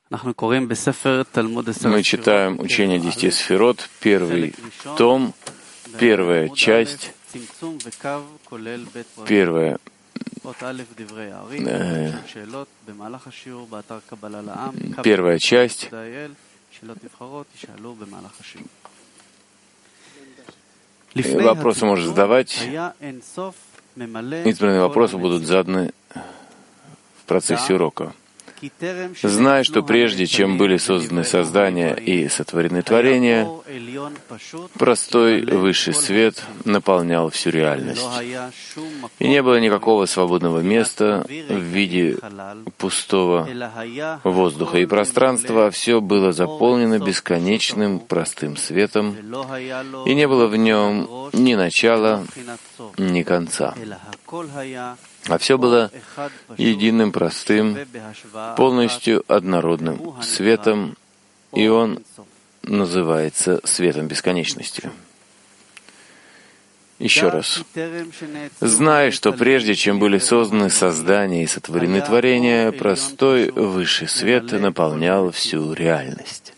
Мы читаем учение 10 сферот, первый том, первая часть, первая часть. Вопросы можно задавать. Избранные вопросы будут заданы в процессе урока. Зная, что прежде чем были созданы создания и сотворены творения, простой высший свет наполнял всю реальность. И не было никакого свободного места в виде пустого воздуха и пространства, а все было заполнено бесконечным простым светом, и не было в нем ни начала, ни конца. А все было единым, простым, полностью однородным светом, и он называется светом бесконечности. Еще раз. Зная, что прежде чем были созданы создания и сотворены творения, простой высший свет наполнял всю реальность.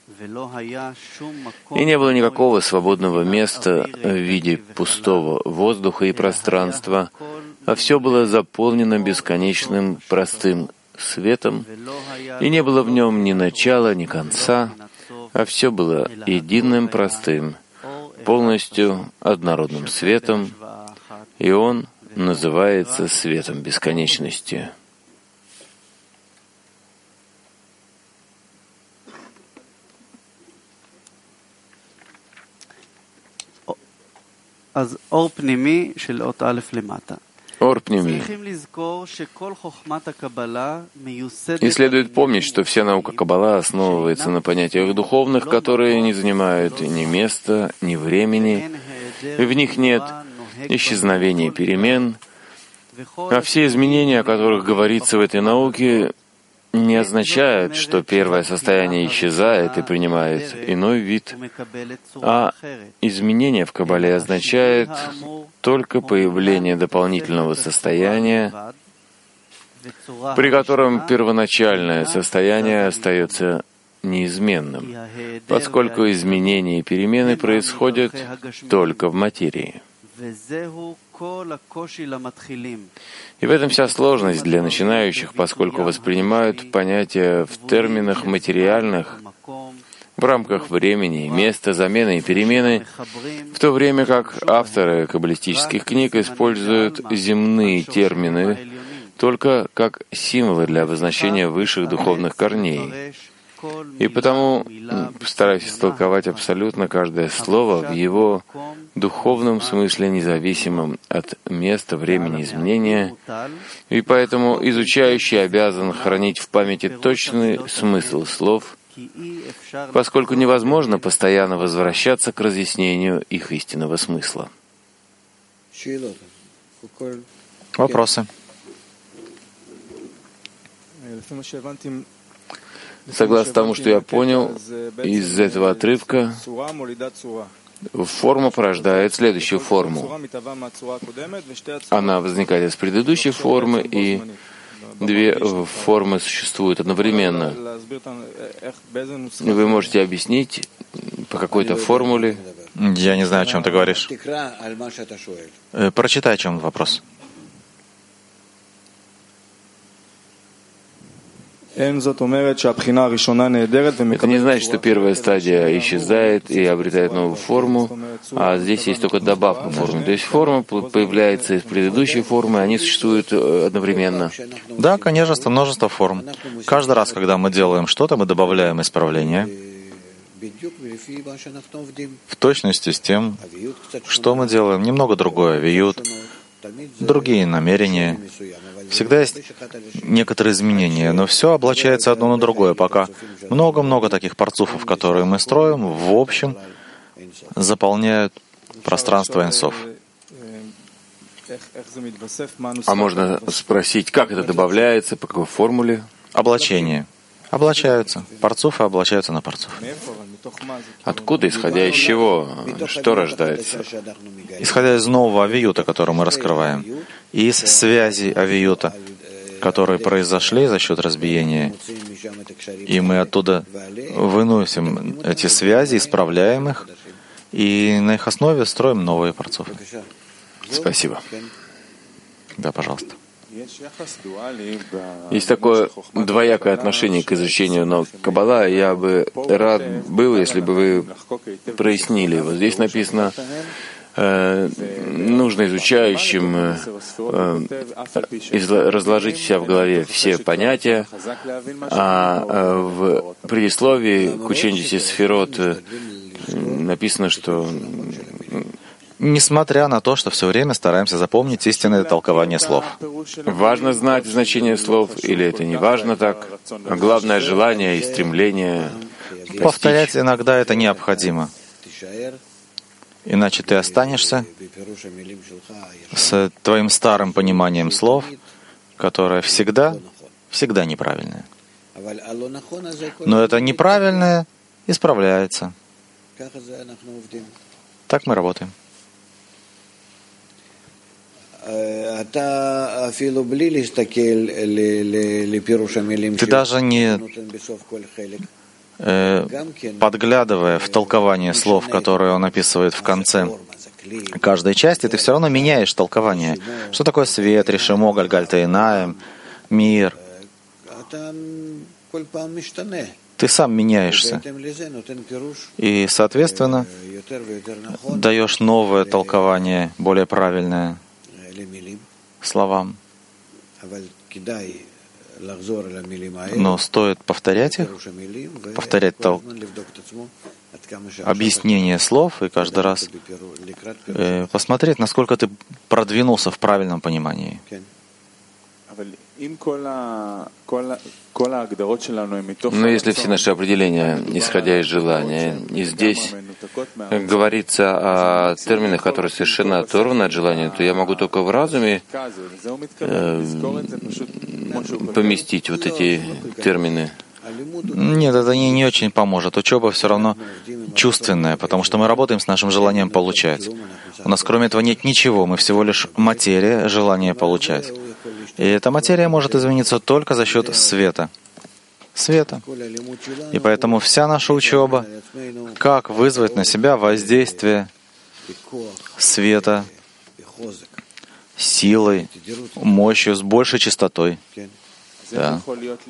И не было никакого свободного места в виде пустого воздуха и пространства, а все было заполнено бесконечным простым светом, и не было в нем ни начала, ни конца, а все было единым простым, полностью однородным светом, и он называется светом бесконечности. Ор пними. И следует помнить, что вся наука Каббала основывается на понятиях духовных, которые не занимают ни места, ни времени, и в них нет исчезновения перемен, а все изменения, о которых говорится в этой науке, не означают, что первое состояние исчезает и принимает иной вид, а изменение в Каббале означает только появление дополнительного состояния, при котором первоначальное состояние остается неизменным, поскольку изменения и перемены происходят только в материи. И в этом вся сложность для начинающих, поскольку воспринимают понятия в терминах материальных, в рамках времени, места, замены и перемены, в то время как авторы каббалистических книг используют земные термины только как символы для обозначения высших духовных корней. И потому стараюсь истолковать абсолютно каждое слово в его духовном смысле, независимом от места, времени, изменения, и поэтому изучающий обязан хранить в памяти точный смысл слов, поскольку невозможно постоянно возвращаться к разъяснению их истинного смысла. Вопросы? Согласно тому, что я понял из этого отрывка, форма порождает следующую форму. Она возникает из предыдущей формы, и две формы существуют одновременно. Вы можете объяснить по какой-то формуле? Я не знаю, о чем ты говоришь. Прочитай, о чем вопрос. Это не значит, что первая стадия исчезает и обретает новую форму, а здесь есть только добавка формы. То есть форма появляется из предыдущей формы, они существуют одновременно. Да, конечно, множество форм. Каждый раз, когда мы делаем что-то, мы добавляем исправление в точности с тем, что мы делаем. Немного другое, виют, другие намерения. Всегда есть некоторые изменения, но все облачается одно на другое, пока много-много таких парцуфов, которые мы строим, в общем, заполняют пространство Эйн-Соф. А можно спросить, как это добавляется, по какой формуле? Облачение. Облачаются. Парцуфы облачаются на парцуф. Откуда, исходя из чего, что рождается? Исходя из нового авиюта, который мы раскрываем, и из связи авиюта, которые произошли за счет разбиения, и мы оттуда выносим эти связи, исправляем их, и на их основе строим новые парцуфы. Спасибо. Да, пожалуйста. Есть такое двоякое отношение к изучению наук Каббала. Я бы рад был, если бы вы прояснили его. Здесь написано, нужно изучающим разложить у себя в голове все понятия, а в предисловии к учению Сефирот написано, что несмотря на то, что все время стараемся запомнить истинное толкование слов. Важно знать значение слов, или это не важно так? А главное — желание и стремление повторять иногда это необходимо. Иначе ты останешься с твоим старым пониманием слов, которое всегда неправильное. Но это неправильное исправляется. Так мы работаем. Ты даже не подглядывая в толкование слов, которые он описывает в конце каждой части, ты все равно меняешь толкование. Что такое свет, решимо, гальгальтаинаем, мир? Ты сам меняешься. И, соответственно, даешь новое толкование, более правильное словам. Но стоит повторять их, повторять объяснение слов и каждый раз посмотреть, насколько ты продвинулся в правильном понимании. Но если все наши определения, исходя из желания, и здесь говорится о терминах, которые совершенно оторваны от желания, то я могу только в разуме поместить вот эти термины. Нет, это не очень поможет. Учеба все равно чувственная, потому что мы работаем с нашим желанием получать. У нас кроме этого нет ничего, мы всего лишь материя, желание получать. И эта материя может измениться только за счет света. И поэтому вся наша учеба, как вызвать на себя воздействие света, силой, мощью, с большей частотой. Да.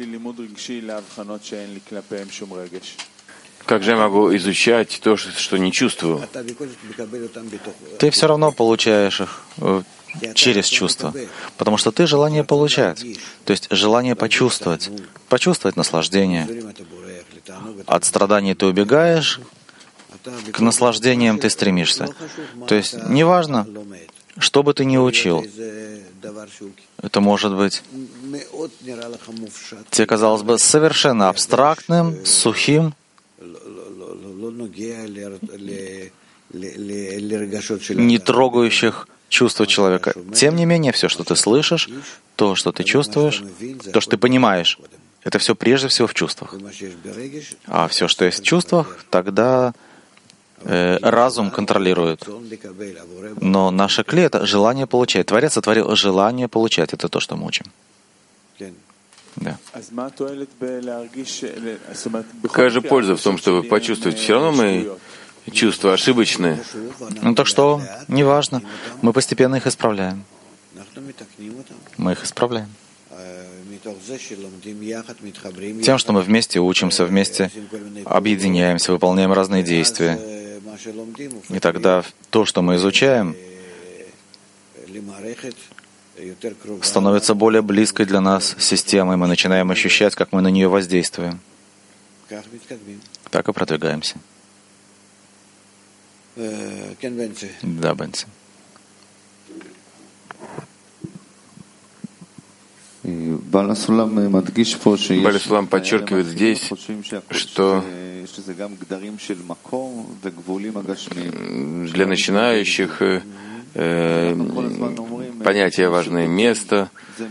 Как же я могу изучать то, что не чувствую? Ты все равно получаешь их через чувство, потому что ты желание получать, то есть желание почувствовать наслаждение. От страданий ты убегаешь, к наслаждениям ты стремишься. То есть неважно, что бы ты ни учил, это может быть тебе казалось бы совершенно абстрактным, сухим, не трогающих чувства человека. Тем не менее, все, что ты слышишь, то, что ты чувствуешь, то, что ты понимаешь, это все прежде всего в чувствах. А все, что есть в чувствах, тогда разум контролирует. Но наша клей — это желание получать. Творец сотворил желание получать. Это то, что мы учим. Да. Какая же польза в том, чтобы почувствовать? Все равно мы чувства ошибочные. Ну так что, неважно. Мы постепенно их исправляем. Мы их исправляем. Тем, что мы вместе учимся, вместе объединяемся, выполняем разные действия. И тогда то, что мы изучаем, становится более близкой для нас системой. Мы начинаем ощущать, как мы на нее воздействуем. Так и продвигаемся. Да, Бенси. Балисулам подчеркивает здесь, что для начинающих понятия важны место.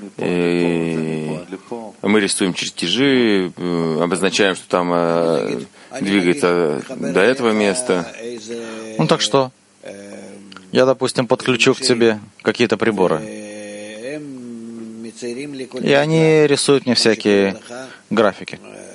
Мы рисуем чертежи, обозначаем, что там двигается до этого места. Ну так что? Я, допустим, подключу к тебе какие-то приборы. И они рисуют мне всякие графики.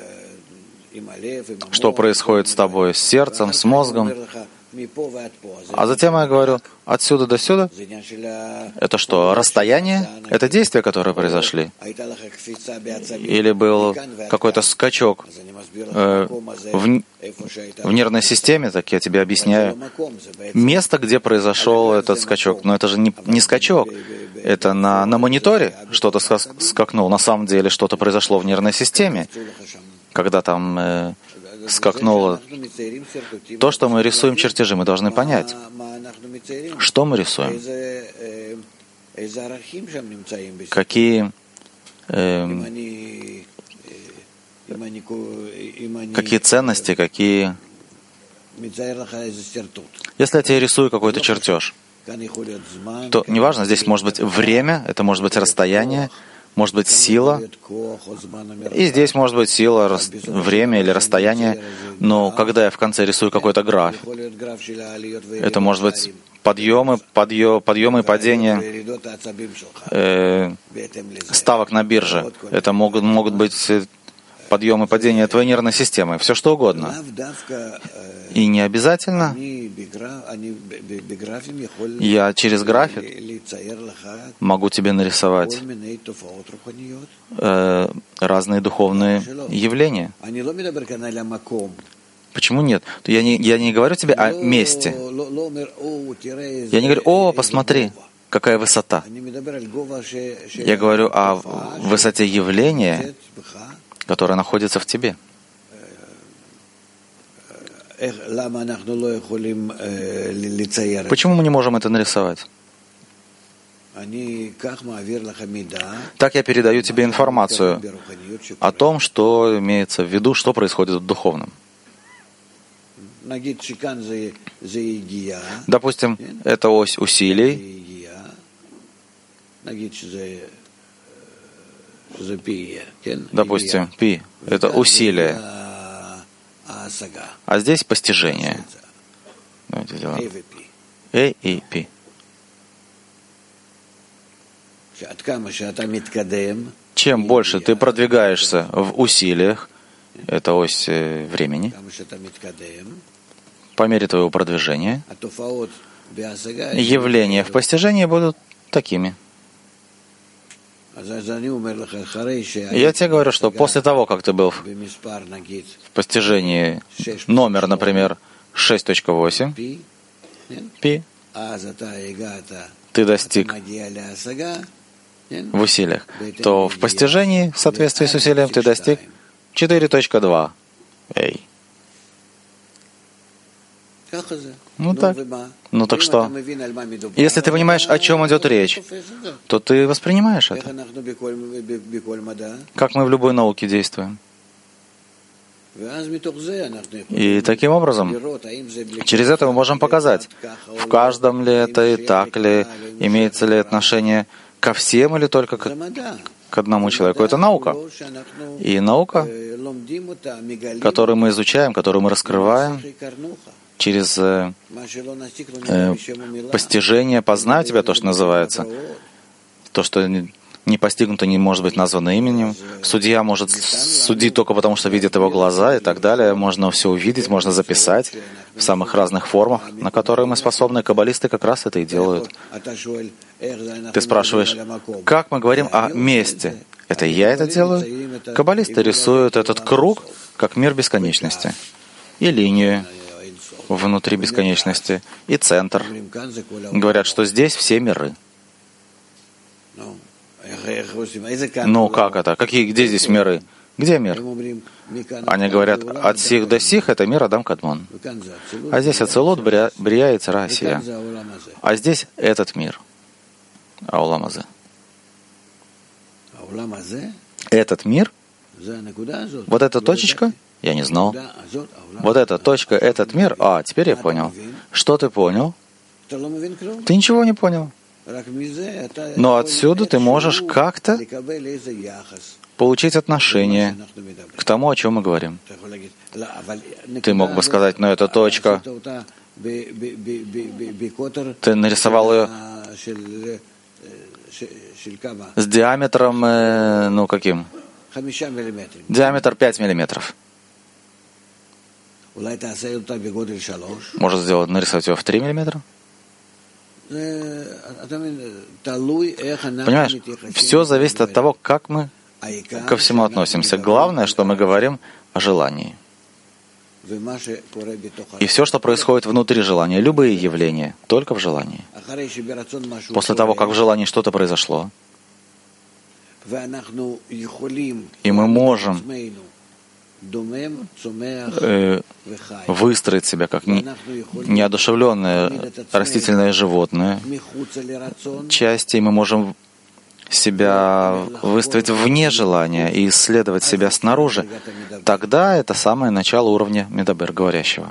Что происходит с тобой, с сердцем, с мозгом. А затем я говорю, отсюда до сюда. Это что, расстояние? Это действия, которые произошли? Или был какой-то скачок в нервной системе? Так я тебе объясняю. Место, где произошел этот скачок. Но это же не скачок. Это на мониторе что-то скакнул. На самом деле что-то произошло в нервной системе. Когда там скакнуло. То, что мы рисуем чертежи, мы должны понять, что мы рисуем, какие ценности, какие... Если я тебе рисую какой-то чертеж, то неважно, здесь может быть время, это может быть расстояние, может быть сила, и здесь может быть сила, время или расстояние, но когда я в конце рисую какой-то график, это может быть подъемы и падения ставок на бирже, это могут быть подъемы и падения твоей нервной системы, все что угодно. И не обязательно я через график могу тебе нарисовать разные духовные явления. Почему нет? Я не говорю тебе о месте. Я не говорю, о, посмотри, какая высота. Я говорю о высоте явления, которое находится в тебе. Почему мы не можем это нарисовать? Так я передаю тебе информацию о том, что имеется в виду, что происходит в духовном. Допустим, это ось усилий. Допустим, пи — это усилие. А здесь постижение. Давайте сделаем. И пи. Чем больше ты продвигаешься в усилиях, это ось времени, по мере твоего продвижения, явления в постижении будут такими. Я тебе говорю, что после того, как ты был в постижении номер, например, 6.8, пи, ты достиг в усилиях, то в постижении, в соответствии с усилием, ты достиг 4.2. Эй. Ну так. Ну так что? Если ты понимаешь, о чем идет речь, то ты воспринимаешь это. Как мы в любой науке действуем. И таким образом, через это мы можем показать, в каждом ли это и так ли, имеется ли отношение ко всем или только к одному человеку. Это наука. И наука, которую мы изучаем, которую мы раскрываем, через постижение, познаю тебя, то, что называется, то, что не постигнуто, не может быть названо именем. Судья может судить только потому, что видит его глаза и так далее. Можно все увидеть, можно записать в самых разных формах, на которые мы способны. Каббалисты как раз это и делают. Ты спрашиваешь, как мы говорим о месте? Это я это делаю? Каббалисты рисуют этот круг как мир бесконечности. И линию внутри бесконечности, и центр. Говорят, что здесь все миры. Ну как это? Где здесь миры? Где мир? Они говорят, от сих до сих это мир Адам Кадмон. А здесь Ацилут, Брия и Цара Асия. А здесь этот мир. Ауламазе. Этот мир? Вот эта точечка? Я не знал. Вот эта точка, этот мир. А, теперь я понял. Что ты понял? Ты ничего не понял. Но отсюда ты можешь как-то получить отношение к тому, о чем мы говорим. Ты мог бы сказать, но эта точка, ты нарисовал ее с диаметром, каким? Диаметр 5 миллиметров. Может нарисовать его в 3 миллиметра? Понимаешь, все зависит от того, как мы ко всему относимся. Главное, что мы говорим о желании. И все, что происходит внутри желания, любые явления, только в желании. После того, как в желании что-то произошло, и мы можем выстроить себя как неодушевленное растительное животное части, и мы можем себя выставить вне желания и исследовать себя снаружи, тогда это самое начало уровня медабер, говорящего.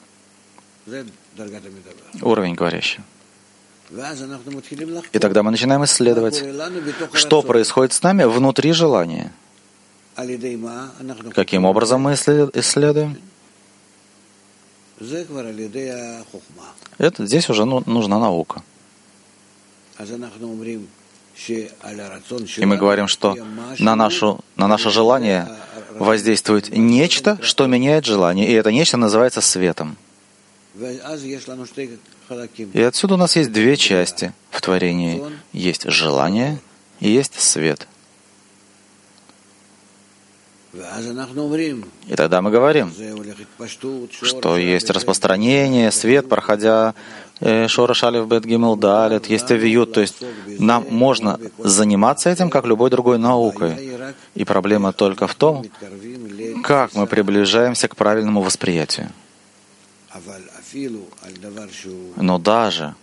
Уровень говорящего. И тогда мы начинаем исследовать, что происходит с нами внутри желания. Каким образом мы исследуем? Это здесь уже нужна наука. И мы говорим, что на наше желание воздействует нечто, что меняет желание. И это нечто называется светом. И отсюда у нас есть две части в творении. Есть желание и есть свет. И тогда мы говорим, что есть распространение, свет, проходя Шораш Алеф Бет Гимел Далет, есть авиют, то есть нам можно заниматься этим, как любой другой наукой. И проблема только в том, как мы приближаемся к правильному восприятию. Но даже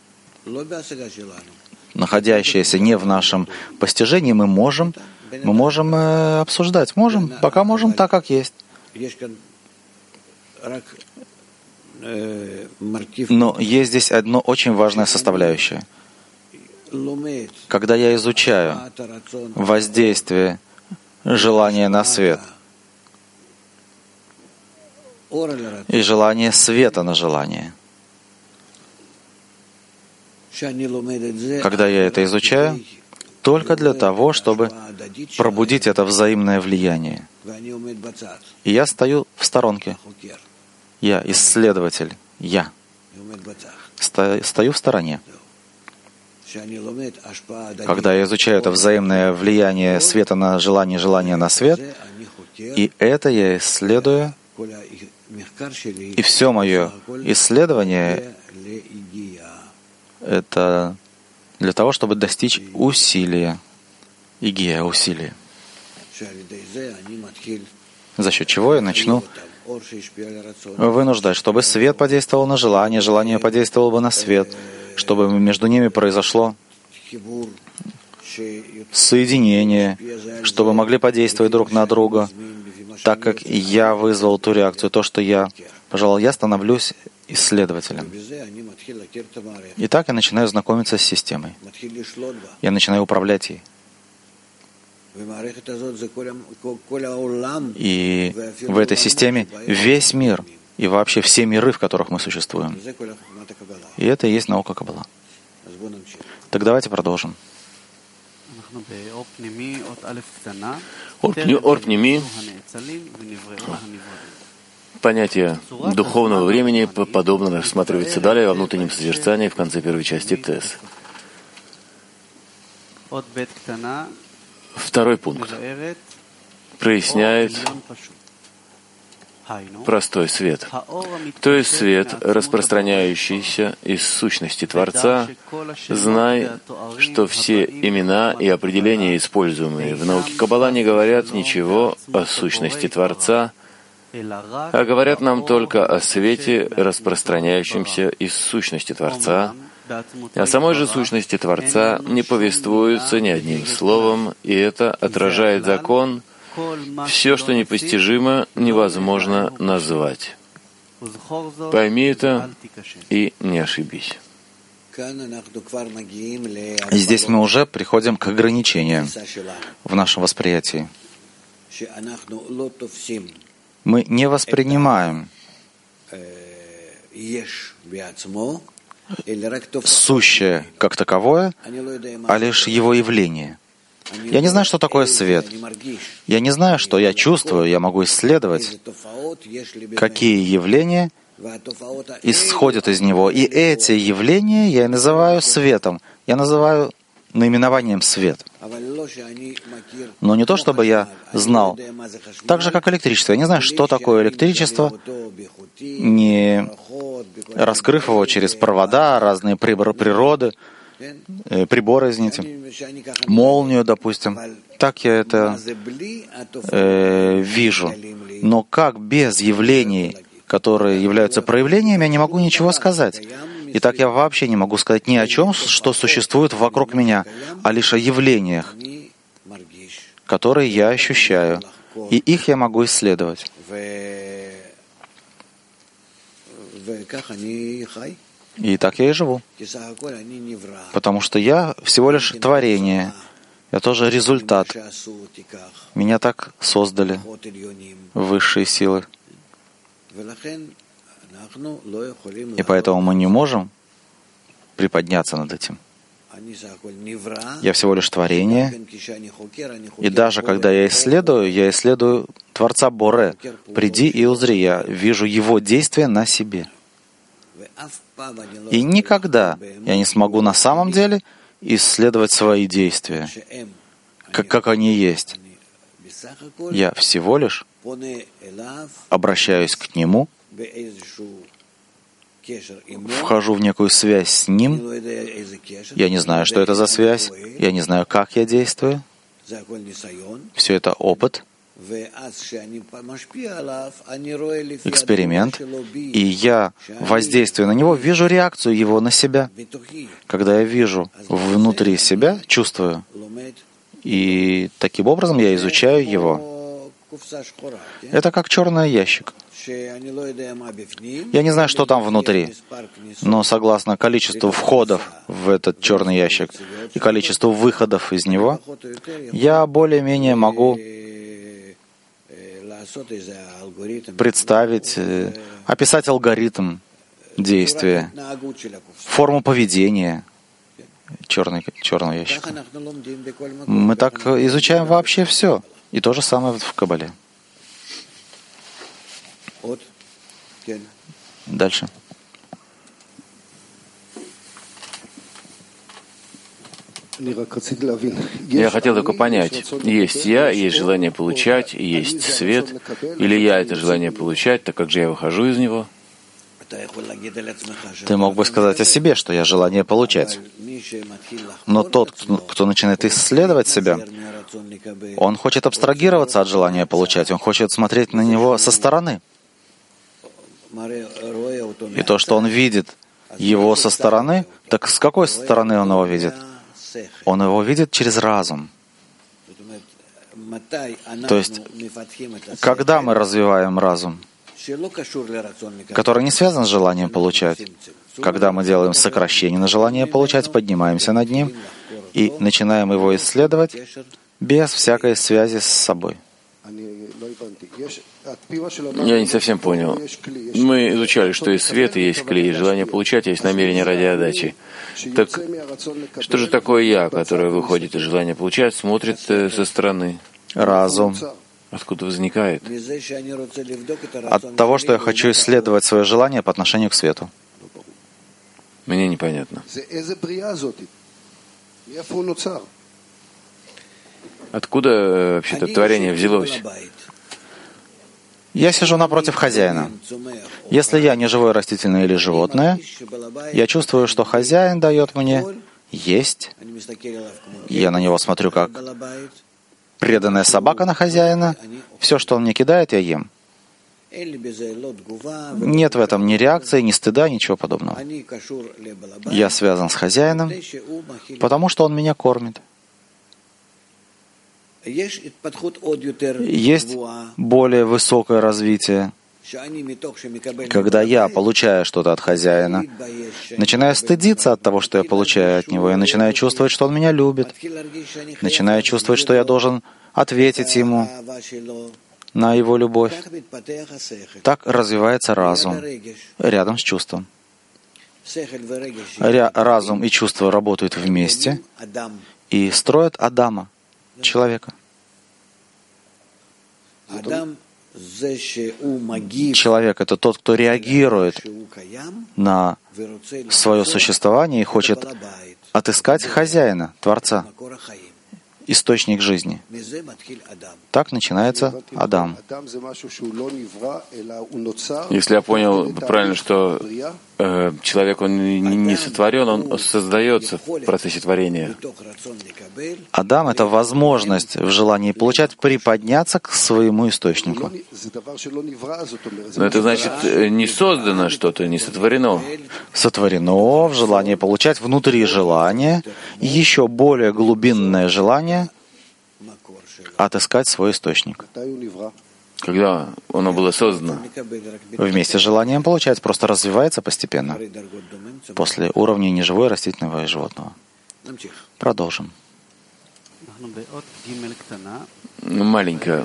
находящееся не в нашем постижении, мы можем обсуждать, пока можем так, как есть. Но есть здесь одно очень важное составляющее. Когда я изучаю воздействие желания на свет и желание света на желание, когда я это изучаю, только для того, чтобы пробудить это взаимное влияние. И я стою в сторонке. Я исследователь. Я стою в стороне. Когда я изучаю это взаимное влияние света на желание, желание на свет, и это я исследую, и все мое исследование — это для того, чтобы достичь усилия, игия, усилия, за счет чего я начну вынуждать, чтобы свет подействовал на желание, желание подействовало бы на свет, чтобы между ними произошло соединение, чтобы могли подействовать друг на друга, так как я вызвал ту реакцию, то, что я пожалуй, я становлюсь исследователем. И так я начинаю знакомиться с системой. Я начинаю управлять ей. И в этой системе весь мир и вообще все миры, в которых мы существуем. И это и есть наука Каббала. Так давайте продолжим. Ор Пними, понятие духовного времени подобно рассматривается далее во внутреннем созерцании в конце первой части ТЭС. Второй пункт проясняет простой свет, то есть свет, распространяющийся из сущности Творца. Знай, что все имена и определения, используемые в науке Каббала, не говорят ничего о сущности Творца, а говорят нам только о свете, распространяющемся из сущности Творца. О самой же сущности Творца не повествуется ни одним словом, и это отражает закон: все, что непостижимо, невозможно назвать. Пойми это и не ошибись. И здесь мы уже приходим к ограничениям в нашем восприятии. Мы не воспринимаем сущее как таковое, а лишь его явление. Я не знаю, что такое свет. Я не знаю, что я чувствую. Я могу исследовать, какие явления исходят из него. И эти явления я и называю светом. Я называю наименованием свет. Но не то, чтобы я знал. Так же, как электричество. Я не знаю, что такое электричество, не раскрыв его через провода, разные приборы природы, молнию, допустим. Так я это вижу. Но как без явлений, которые являются проявлениями, я не могу ничего сказать. И так я вообще не могу сказать ни о чем, что существует вокруг меня, а лишь о явлениях, которые я ощущаю. И их я могу исследовать. И так я и живу. Потому что я всего лишь творение. Я тоже результат. Меня так создали высшие силы. И поэтому мы не можем приподняться над этим. Я всего лишь творение. И даже когда я исследую Творца Боре. Приди и узри, я вижу Его действия на себе. И никогда я не смогу на самом деле исследовать свои действия, как они есть. Я всего лишь обращаюсь к Нему, вхожу в некую связь с Ним. Я не знаю, что это за связь. Я не знаю, как я действую. Все это опыт, эксперимент. И я, воздействуя на него, вижу реакцию его на себя. Когда я вижу внутри себя, чувствую. И таким образом я изучаю его. Это как черный ящик. Я не знаю, что там внутри, но согласно количеству входов в этот черный ящик и количеству выходов из него, я более-менее могу представить, описать алгоритм действия, форму поведения черного ящика. Мы так изучаем вообще все. И то же самое в Кабале. Дальше. Я хотел только понять, есть я, есть желание получать, есть свет, или я это желание получать, так как же я выхожу из него? Ты мог бы сказать о себе, что я желание получать. Но тот, кто начинает исследовать себя, он хочет абстрагироваться от желания получать, он хочет смотреть на него со стороны. И то, что он видит его со стороны, так с какой стороны он его видит? Он его видит через разум. То есть, когда мы развиваем разум, который не связан с желанием получать, когда мы делаем сокращение на желание получать, поднимаемся над ним и начинаем его исследовать без всякой связи с собой. Я не совсем понял. Мы изучали, что есть свет, и есть клей, желание получать, есть намерение ради отдачи. Так что же такое я, которое выходит из желания получать, смотрит со стороны? Разум. Откуда возникает? От того, что я хочу исследовать свое желание по отношению к свету. Мне непонятно. Откуда вообще-то творение взялось? Я сижу напротив хозяина. Если я не живое растительное или животное, я чувствую, что хозяин дает мне есть. Я на него смотрю как преданная собака на хозяина. Все, что он мне кидает, я ем. Нет в этом ни реакции, ни стыда, ничего подобного. Я связан с хозяином, потому что он меня кормит. Есть более высокое развитие, когда я получаю что-то от хозяина, начинаю стыдиться от того, что я получаю от него, я начинаю чувствовать, что он меня любит, начинаю чувствовать, что я должен ответить ему на его любовь. Так развивается разум рядом с чувством. разум и чувства работают вместе и строят Адама, человека. Человек — это тот, кто реагирует на свое существование и хочет отыскать хозяина, Творца, источник жизни. Так начинается Адам. Если я понял правильно, что человек, он не сотворен, он создается в процессе творения. Адам — это возможность в желании получать приподняться к своему источнику. Но это значит, не создано что-то, не сотворено. Сотворено в желании получать внутри желания и еще более глубинное желание отыскать свой источник. Когда оно было создано? Вместе с желанием получать просто развивается постепенно после уровней неживой, растительного и животного. Продолжим. Маленько.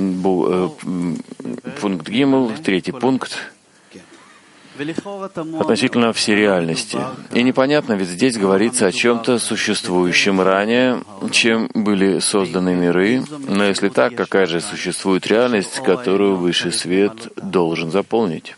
Пункт Гимл, третий пункт. Относительно всей реальности. И непонятно, ведь здесь говорится о чем-то существующем ранее, чем были созданы миры. Но если так, какая же существует реальность, которую высший свет должен заполнить?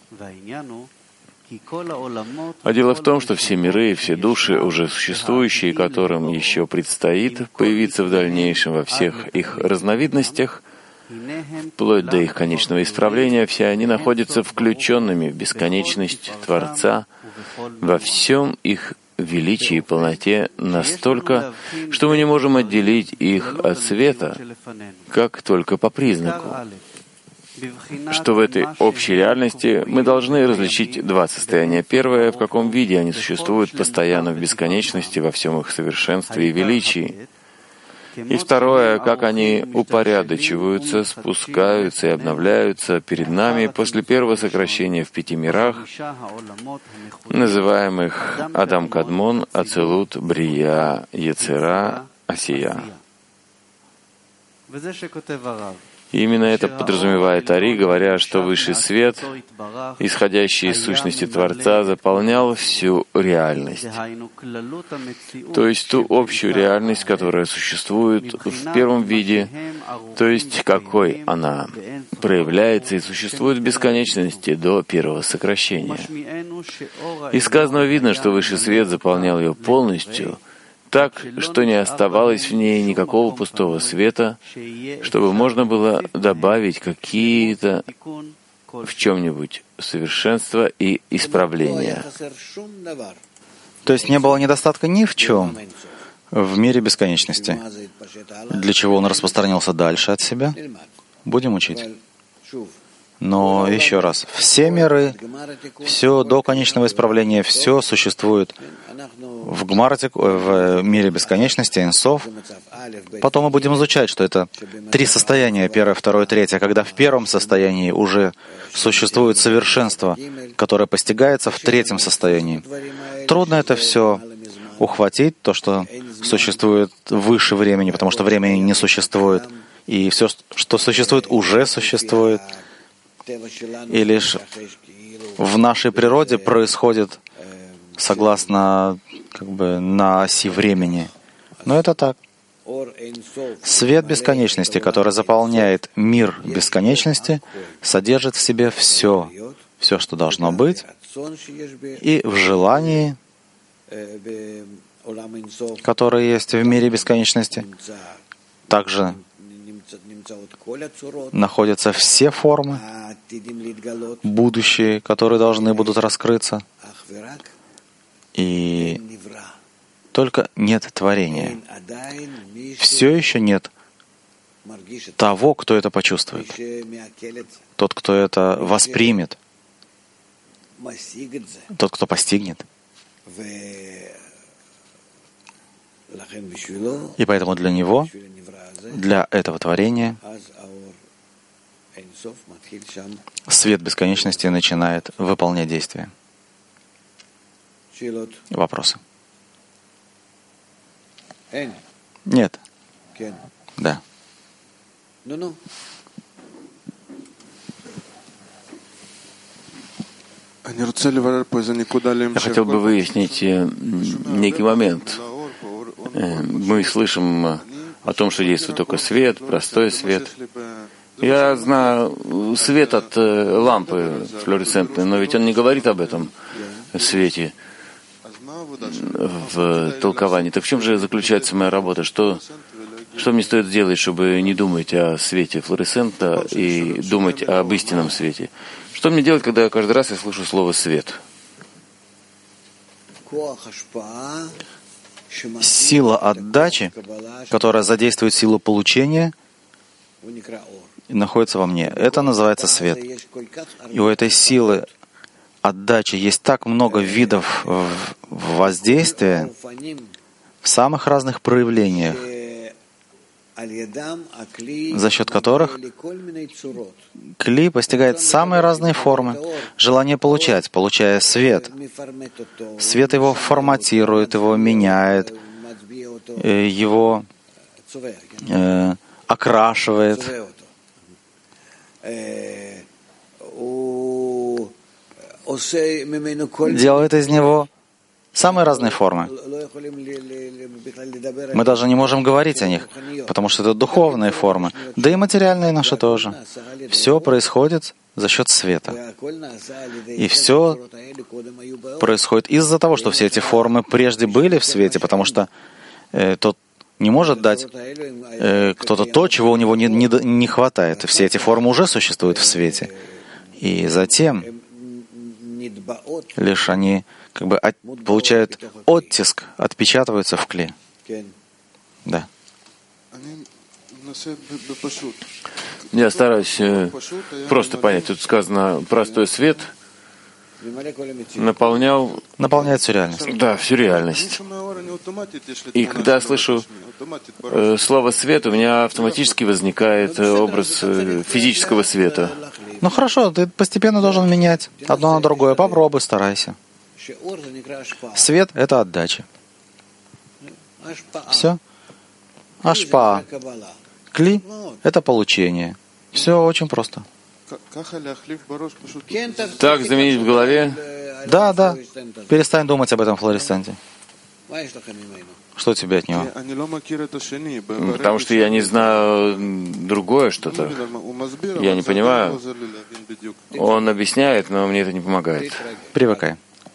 А дело в том, что все миры и все души, уже существующие, которым еще предстоит появиться в дальнейшем во всех их разновидностях, вплоть до их конечного исправления, все они находятся включенными в бесконечность Творца во всем их величии и полноте настолько, что мы не можем отделить их от света, как только по признаку. Что в этой общей реальности мы должны различить два состояния. Первое, в каком виде они существуют постоянно в бесконечности во всем их совершенстве и величии. И второе, как они упорядочиваются, спускаются и обновляются перед нами после первого сокращения в 5 мирах, называемых Адам Кадмон, Ацелут, Брия, Ецера, Асия. И именно это подразумевает Ари, говоря, что высший свет, исходящий из сущности Творца, заполнял всю реальность. То есть ту общую реальность, которая существует в первом виде, то есть какой она проявляется и существует в бесконечности до первого сокращения. Из сказанного видно, что высший свет заполнял ее полностью, так, что не оставалось в ней никакого пустого света, чтобы можно было добавить какие-то в чем-нибудь совершенства и исправления. То есть не было недостатка ни в чем в мире бесконечности. Для чего он распространился дальше от себя? Будем учить. Но еще раз, все миры, все до конечного исправления, все существует в мире бесконечности, Энсов. Потом мы будем изучать, что это 3 состояния, первое, второе, третье, когда в первом состоянии уже существует совершенство, которое постигается в третьем состоянии. Трудно это все ухватить, то, что существует выше времени, потому что времени не существует, и все, что существует, уже существует. И лишь в нашей природе происходит согласно на оси времени. Но это так. Свет бесконечности, который заполняет мир бесконечности, содержит в себе все, что должно быть, и в желании, которое есть в мире бесконечности, также находятся все формы, будущие, которые должны будут раскрыться, и только нет творения. Все еще нет того, кто это почувствует, тот, кто это воспримет, тот, кто постигнет. И поэтому для него, для этого творения, свет бесконечности начинает выполнять действия. Вопросы? Нет. Да. Я хотел бы выяснить некий момент. Мы слышим о том, что действует только свет, простой свет. Я знаю свет от лампы флуоресцентной, но ведь он не говорит об этом свете в толковании. Так в чем же заключается моя работа? Что мне стоит сделать, чтобы не думать о свете флуоресцента и думать об истинном свете? Что мне делать, когда каждый раз я слышу слово «свет»? Сила отдачи, которая задействует силу получения, находится во мне. Это называется свет. И у этой силы отдачи есть так много видов воздействия в самых разных проявлениях, за счет которых кли постигает самые разные формы. Желание получать, получая свет. Свет его форматирует, его меняет, его окрашивает. Делает из него самые разные формы. Мы даже не можем говорить о них, потому что это духовные формы, да и материальные наши тоже. Все происходит за счет света. И все происходит из-за того, что все эти формы прежде были в свете, потому что тот не может дать кто-то то, чего у него не хватает. Все эти формы уже существуют в свете. И затем лишь они как бы получают оттиск, отпечатываются в кли. Да. Я стараюсь просто понять. Тут сказано «простой свет» наполняет всю реальность. Да, всю реальность. И когда я слышу слово «свет», у меня автоматически возникает образ физического света. Ну хорошо, ты постепенно должен менять одно на другое. Попробуй, старайся. Свет — это отдача. Все. Ашпа. Кли — это получение. Все очень просто. Так заменить в голове? Да. Перестань думать об этом флуоресценте. Что тебе от него? Потому что я не знаю другое что-то. Я не понимаю. Он объясняет, но мне это не помогает. Привыкай.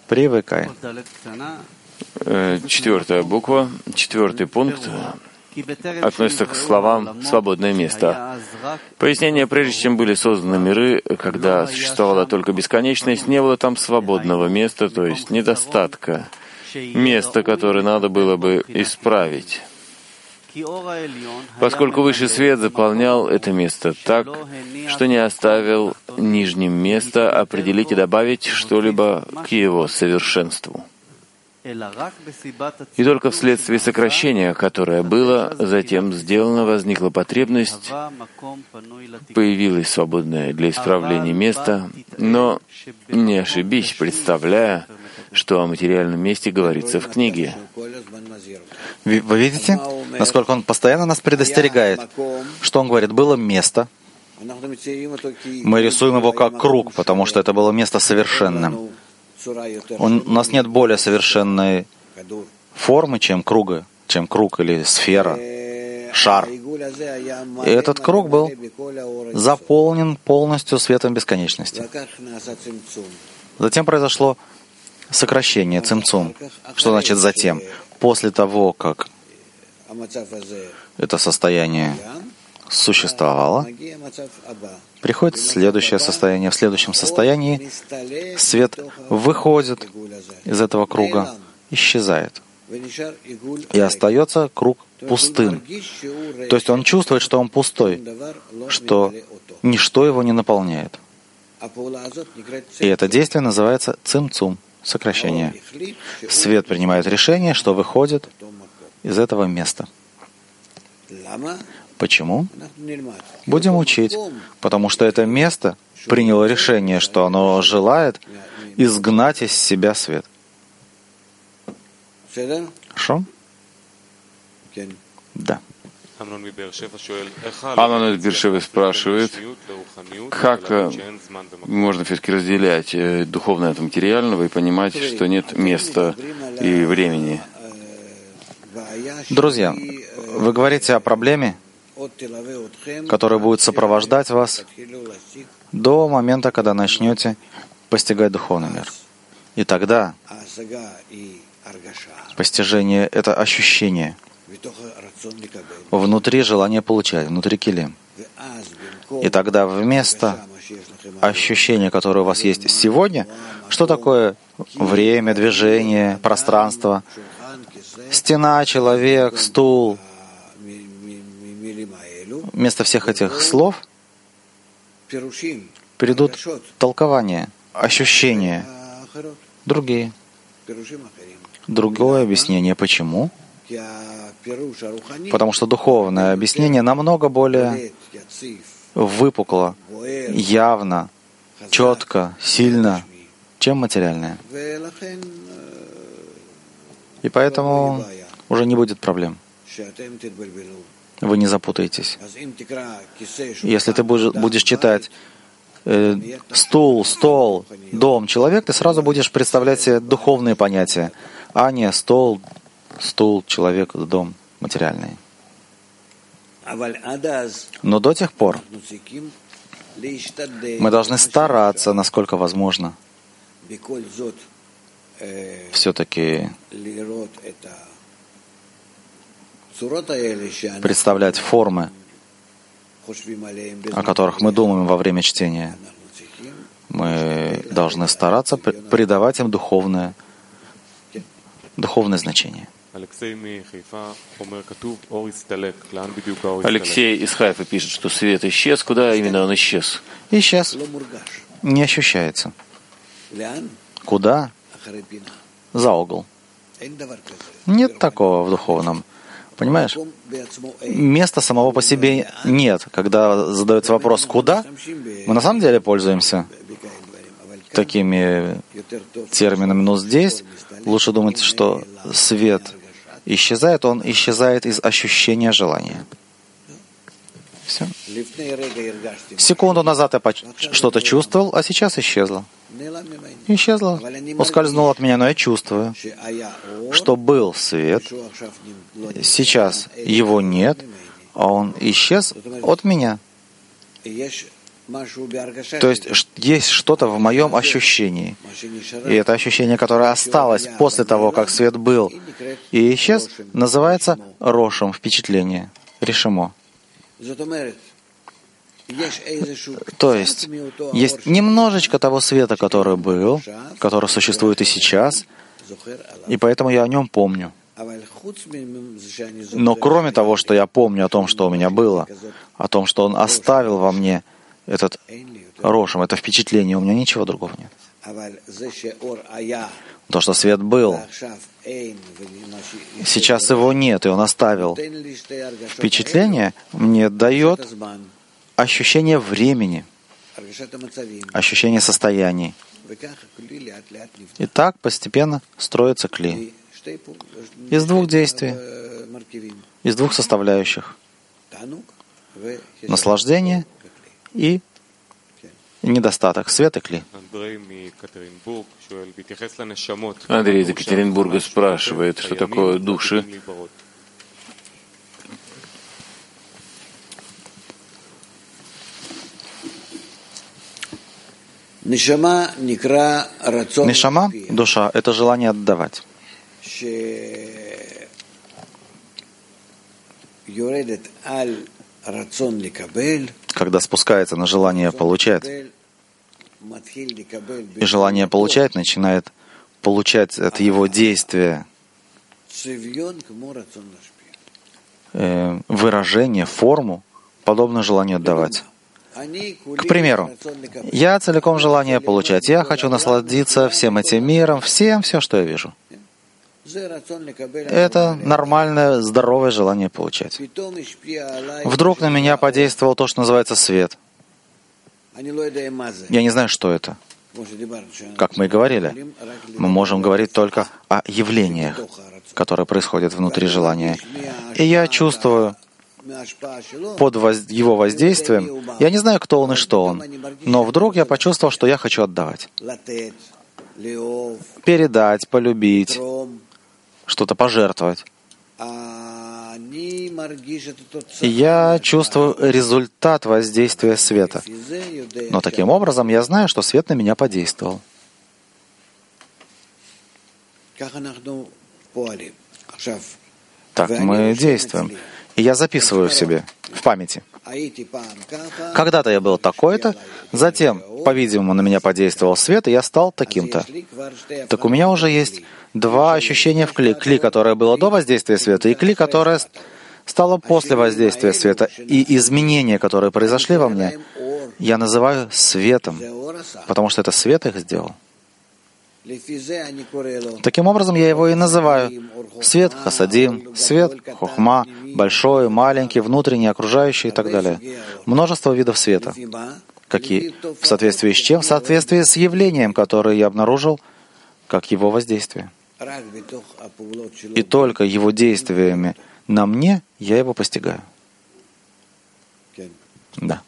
4-я буква, 4-й пункт относится к словам «свободное место». Пояснение: прежде чем были созданы миры, когда существовала только бесконечность, не было там свободного места, то есть недостатка, места, которое надо было бы исправить. Поскольку высший свет заполнял это место так, что не оставил нижним места определить и добавить что-либо к его совершенству. И только вследствие сокращения, которое было затем сделано, возникла потребность, появилось свободное для исправления место, но не ошибись, представляя, что о материальном месте говорится в книге. Вы видите, насколько он постоянно нас предостерегает? Что он говорит? Было место. Мы рисуем его как круг, потому что это было место совершенным. У нас нет более совершенной формы, чем круг или сфера, шар. И этот круг был заполнен полностью светом бесконечности. Затем произошло сокращение, цимцум. Что значит затем? После того, как это состояние существовало, приходит следующее состояние. В следующем состоянии свет выходит из этого круга, исчезает. И остается круг пустым. То есть он чувствует, что он пустой, что ничто его не наполняет. И это действие называется цимцум, сокращение. Свет принимает решение, что выходит из этого места. Почему? Будем учить, потому что это место приняло решение, что оно желает изгнать из себя свет. Хорошо? Да. Амнон из Бершевы спрашивает, как можно все-таки разделять духовное от материального и понимать, что нет места и времени? Друзья, вы говорите о проблеме, которая будет сопровождать вас до момента, когда начнете постигать духовный мир. И тогда постижение — это ощущение. Внутри желание получать, внутри килим. И тогда вместо ощущения, которое у вас есть сегодня, что такое время, движение, пространство, стена, человек, стул, вместо всех этих слов придут толкования, ощущения, другие. Другое объяснение. Почему? Потому что духовное объяснение намного более выпукло, явно, четко, сильно, чем материальное. И поэтому уже не будет проблем. Вы не запутаетесь. Если ты будешь читать стул, стол, дом, человек, ты сразу будешь представлять себе духовные понятия, а не стол, человек, дом, материальный. Но до тех пор мы должны стараться, насколько возможно, все-таки представлять формы, о которых мы думаем во время чтения. Мы должны стараться придавать им духовное значение. Алексей из Хайфа пишет, что свет исчез. Куда именно он исчез? Исчез. Не ощущается. Куда? За угол. Нет такого в духовном. Понимаешь? Места самого по себе нет. Когда задается вопрос «куда?», мы на самом деле пользуемся такими терминами. Но здесь лучше думать, что свет исчезает, он исчезает из ощущения желания. Все. Секунду назад я что-то чувствовал, а сейчас исчезло. Исчезло, ускользнуло от меня, но я чувствую, что был свет, сейчас его нет, а он исчез от меня. То есть есть что-то в моем ощущении. И это ощущение, которое осталось после того, как свет был и исчез, называется рошем, впечатление, решимо. То есть есть немножечко того света, который был, который существует и сейчас, и поэтому я о нем помню. Но кроме того, что я помню о том, что у меня было, о том, что он оставил во мне этот рошем, это впечатление, у меня ничего другого нет. То, что свет был, сейчас его нет, и он оставил. Впечатление мне дает ощущение времени, ощущение состояний. И так постепенно строится кли. Из двух действий, из двух составляющих. Наслаждение и недостаток, свет и кли. Андрей из Екатеринбурга спрашивает, что такое души. Нишама, душа, это желание отдавать. Когда спускается на желание получать, и желание получать начинает получать от его действия выражение, форму, подобно желанию отдавать. К примеру, я целиком желание получать. Я хочу насладиться всем этим миром, все, что я вижу. Это нормальное, здоровое желание получать. Вдруг на меня подействовал то, что называется свет. Я не знаю, что это. Как мы и говорили, мы можем говорить только о явлениях, которые происходят внутри желания. И я чувствую под его воздействием, я не знаю, кто он и что он, но вдруг я почувствовал, что я хочу отдавать. Передать, полюбить, что-то пожертвовать. И я чувствую результат воздействия света. Но таким образом я знаю, что свет на меня подействовал. Так мы действуем. И я записываю в себе, в памяти. Когда-то я был такой-то, затем, по-видимому, на меня подействовал свет, и я стал таким-то. Так у меня уже есть два ощущения в кли. Кли, которое было до воздействия света, и кли, которое стало после воздействия света. И изменения, которые произошли во мне, я называю светом, потому что это свет их сделал. Таким образом, я его и называю. Свет хасадим, свет хохма, большой, маленький, внутренний, окружающий и так далее. Множество видов света. Какие? В соответствии с чем? В соответствии с явлением, которое я обнаружил, как его воздействие. И только его действиями на мне я его постигаю. Да.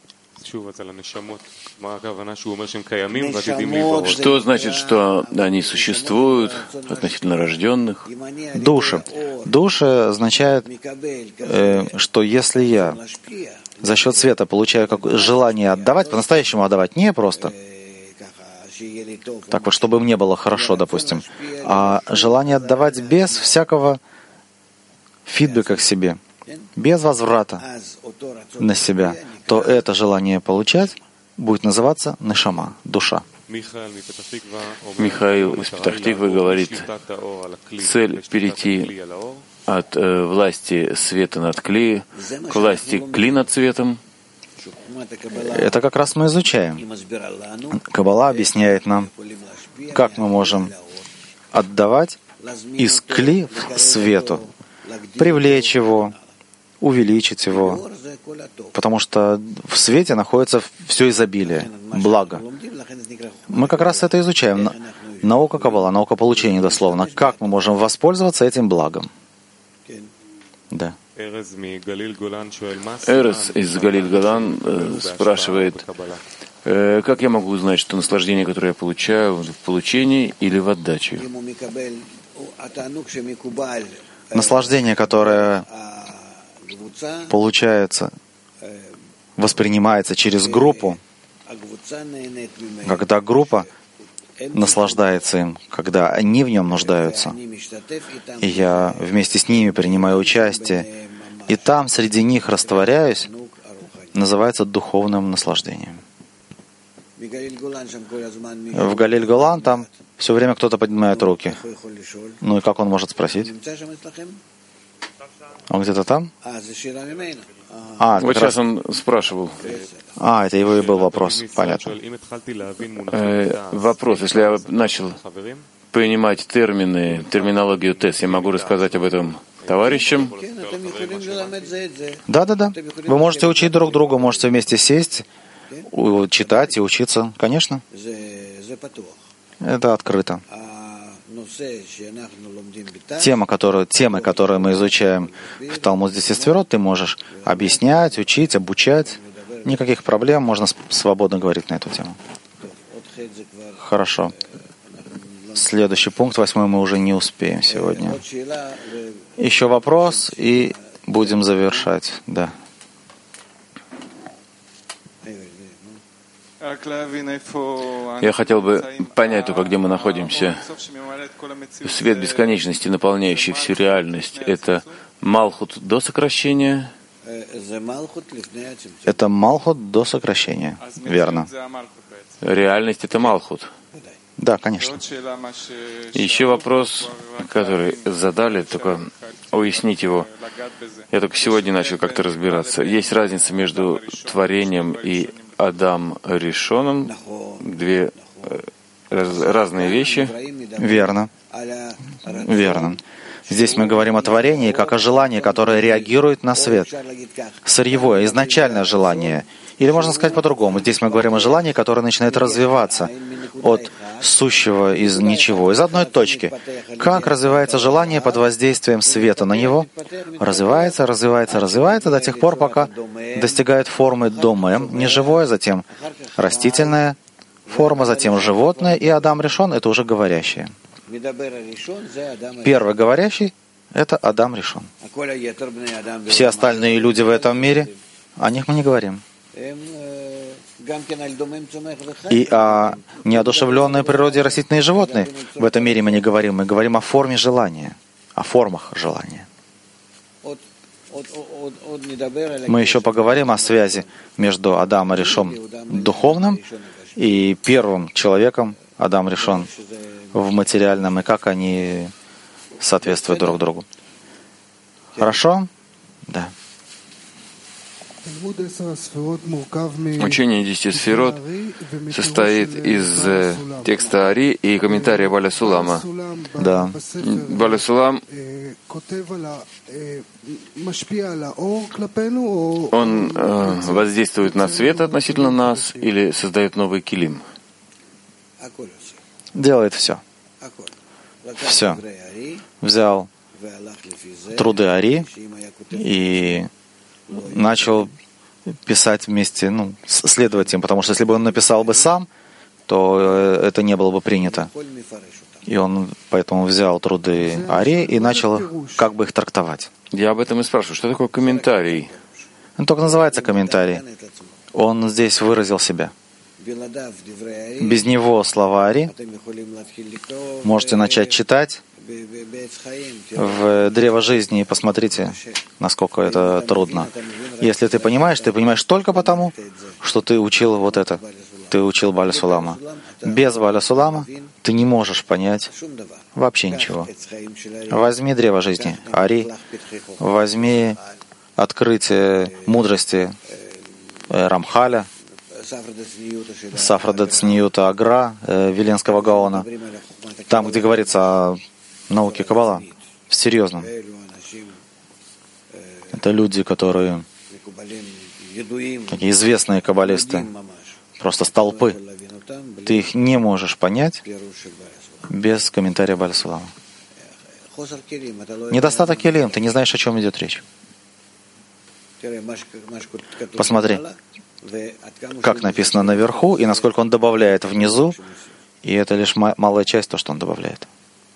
Что значит, что они существуют относительно рожденных? Души. Души означает, что если я за счет света получаю желание отдавать, по-настоящему отдавать, не просто так вот, чтобы мне было хорошо, допустим, а желание отдавать без всякого фидбэка к себе, без возврата на себя, то это желание получать будет называться нешама, душа. Михаил из Петах-Тиквы говорит, цель перейти от власти света над кли к власти кли над светом. Это как раз мы изучаем. Каббала объясняет нам, как мы можем отдавать из кли к свету, привлечь его, увеличить его, потому что в свете находится все изобилие, благо. Мы как раз это изучаем. Наука Каббала, наука получения дословно. Как мы можем воспользоваться этим благом? Да. Эрес из Галиль-Голан спрашивает, как я могу узнать, что наслаждение, которое я получаю, в получении или в отдаче? Наслаждение, которое получается, воспринимается через группу, когда группа наслаждается им, когда они в нем нуждаются. И я вместе с ними принимаю участие, и там среди них растворяюсь, называется духовным наслаждением. В Галиль-Голан там все время кто-то поднимает руки. Ну и как он может спросить? Он где-то там? Вот сейчас он спрашивал. Это его и был вопрос. Понятно. Вопрос. Если я начал понимать терминологию ТЭС, я могу рассказать об этом товарищам? Да. Вы можете учить друг друга, можете вместе сесть, читать и учиться. Конечно. Это открыто. Темы, которые мы изучаем в Талмуде Сефирот, ты можешь объяснять, учить, обучать. Никаких проблем, можно свободно говорить на эту тему. Хорошо. Следующий пункт, 8, мы уже не успеем сегодня. Еще вопрос, и будем завершать. Да. Я хотел бы понять только, где мы находимся. Свет бесконечности, наполняющий всю реальность, это Малхут до сокращения? Это Малхут до сокращения. Верно. Реальность — это Малхут. Да, конечно. Еще вопрос, который задали, только уяснить его. Я только сегодня начал как-то разбираться. Есть разница между творением и Адам Ришоном, две разные вещи. Верно. Здесь мы говорим о творении как о желании, которое реагирует на свет. Сырьевое, изначальное желание. Или можно сказать по-другому. Здесь мы говорим о желании, которое начинает развиваться от сущего из ничего, из одной точки. Как развивается желание под воздействием света на него? Развивается, развивается, развивается до тех пор, пока достигает формы домем, неживое, затем растительная форма, затем животное, и Адам Ришон — это уже говорящее. Первый говорящий — это Адам Ришон. Все остальные люди в этом мире, о них мы не говорим. И о неодушевленной природе растительные животные в этом мире мы не говорим. Мы говорим о форме желания, о формах желания. Мы еще поговорим о связи между Адамом Ришон духовным и первым человеком, Адам Ришон, в материальном, и как они соответствуют друг другу. Хорошо? Да. Учение 10 сферот состоит из текста Ари и комментария Баля Сулама. Да. Баля Сулам, он воздействует на свет относительно нас или создает новый килим? Делает все. Все. Взял труды Ари и начал писать вместе, следовать им, потому что если бы он написал бы сам, то это не было бы принято. И он поэтому взял труды Ари и начал как бы их трактовать. Я об этом и спрашиваю. Что такое комментарий? Он только называется комментарий. Он здесь выразил себя. Без него слова Ари можете начать читать в древо жизни и посмотрите, насколько это трудно. Если ты понимаешь только потому, что ты учил вот это. Ты учил Баля Сулама. Без Баля Сулама ты не можешь понять вообще ничего. Возьми древо жизни, Ари, возьми открытие мудрости Рамхаля, Сафра Децниюта Агра, Виленского Гаона, там, где говорится о науке Каббала, в серьезном. Это люди, которые такие известные каббалисты, просто столпы. Ты их не можешь понять без комментария Баля Сулама. Недостаток келим, ты не знаешь, о чем идет речь. Посмотри, как написано наверху, и насколько он добавляет внизу, и это лишь малая часть, то, что он добавляет.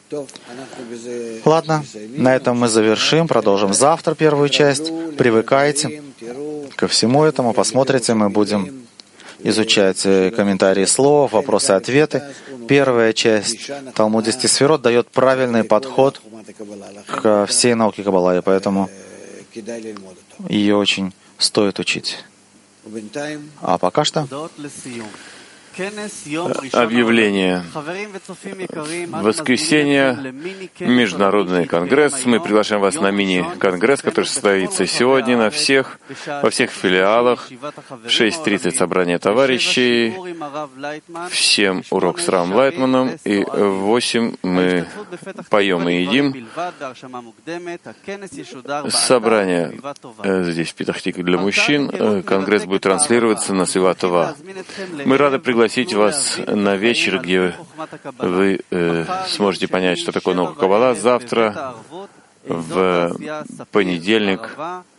Ладно, на этом мы завершим, продолжим завтра первую часть. Привыкайте ко всему этому, посмотрите, мы будем изучать комментарии слов, вопросы, ответы. Первая часть Талмуд 10 сферот дает правильный подход к всей науке Каббала, и поэтому ее очень стоит учить. А пока что объявление. В воскресенье Международный конгресс. Мы приглашаем вас на мини-конгресс, который состоится сегодня во всех филиалах. В 6:30 собрание товарищей, в 7 урок с Равом Лайтманом, и в 8 мы поем и едим. Собрание здесь в Петах-Тикве для мужчин. Конгресс будет транслироваться на Свиват Това. Мы рады пригласить вас на вечер, где вы сможете понять, что такое наука Каббала. Завтра, в понедельник,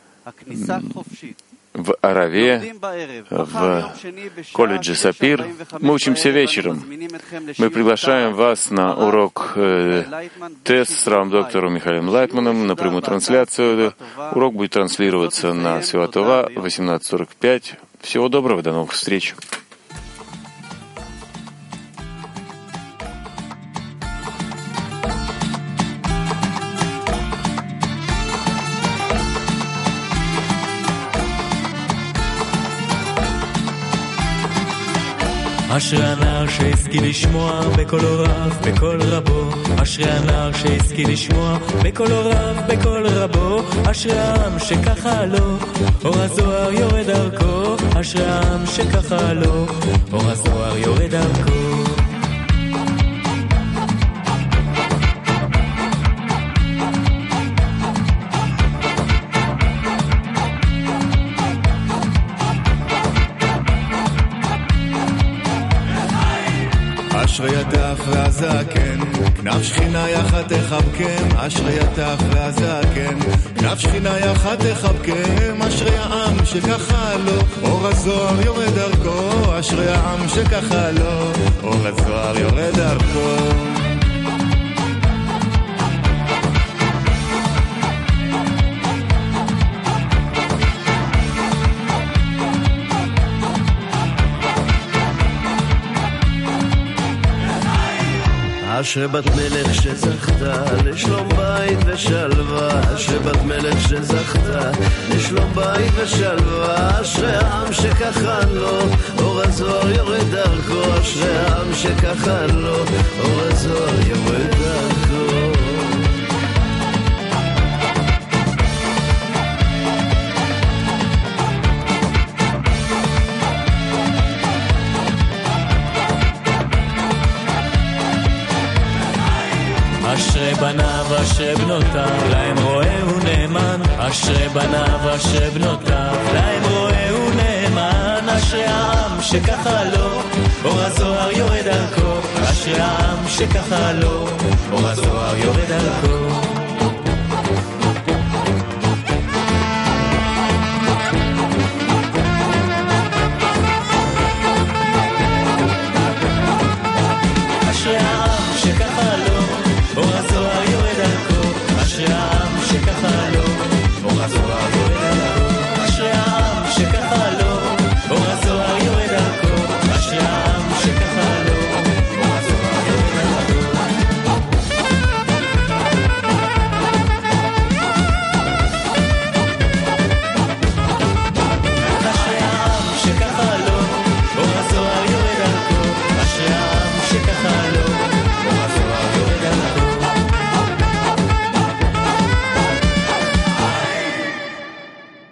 в Араве, в колледже Сапир. Мы учимся вечером. Мы приглашаем вас на урок ТЭС с равным доктором Михаилом Лайтманом, на прямую трансляцию. Урок будет транслироваться на Свиват Това в 18:45. Всего доброго, до новых встреч. אשרי הנער שהשכיל לשמוע בקול רב, בקול רבו. אשרי הנער שהשכיל לשמוע בקול רב, בקול רבו. אשרי העם שככה לו, אור הזוהר יורד דרכו. אשרי העם שככה לו, אור הזוהר יורד דרכו. אשרי הטף והזקן, כנף שכינה יחד תחבקם, אשרי הטף והזקן, כנף שכינה יחד תחבקם, אשרי העם שככה לו, אור הזוהר יורד דרכו, אשרי העם שככה לו, אור הזוהר יורד דרכו. אשרי בת מלך שזכתה לשלום בית ושלווה, אשרי בת מלך שזכתה לשלום בית ושלווה, אשרי העם שככה לו, אור הזוהר יורד דרכו, אשרי העם שככה לו, אור הזוהר יורד דרכו. אשרי בניו אשרי בנותיו להם רואה ונאמן, אשרי בניו אשרי בנותיו להם רואה ונאמן, אשרי העם שככה לו, אור הזוהר יורד דרכו, אשרי העם שככה לו, אור הזוהר יורד דרכו.